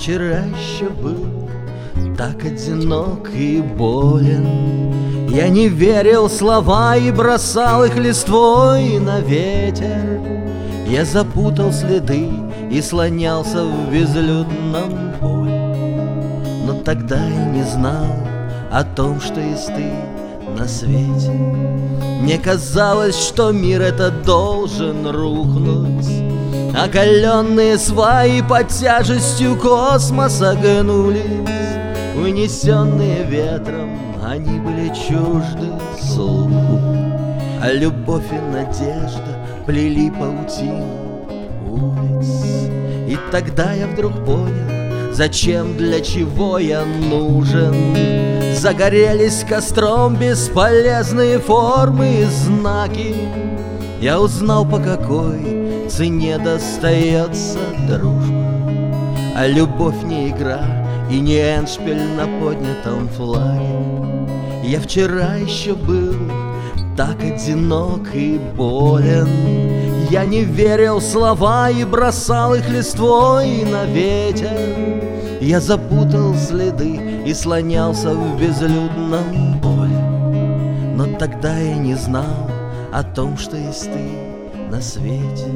вчера еще был так одинок и болен. Я не верил в слова и бросал их листвой на ветер. Я запутал следы и слонялся в безлюдном поле. Но тогда я не знал о том, что есть ты на свете. Мне казалось, что мир этот должен рухнуть. Оголенные сваи под тяжестью космоса гнулись. Унесенные ветром, они были чужды слуху. А любовь и надежда плели паутину улиц. И тогда я вдруг понял, зачем, для чего я нужен. Загорелись костром бесполезные формы и знаки. Я узнал, по какой цене достается дружба. А любовь не игра и не эндшпиль на поднятом флаге. Я вчера еще был так одинок и болен. Я не верил в слова и бросал их листвой на ветер. Я запутал следы и слонялся в безлюдном поле. Но тогда я не знал о том, что есть ты на свете.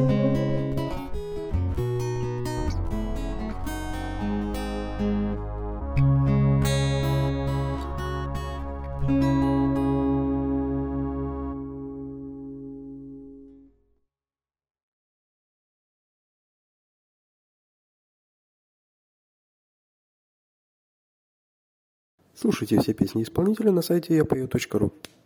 Слушайте все песни исполнителя на сайте yapою.ru.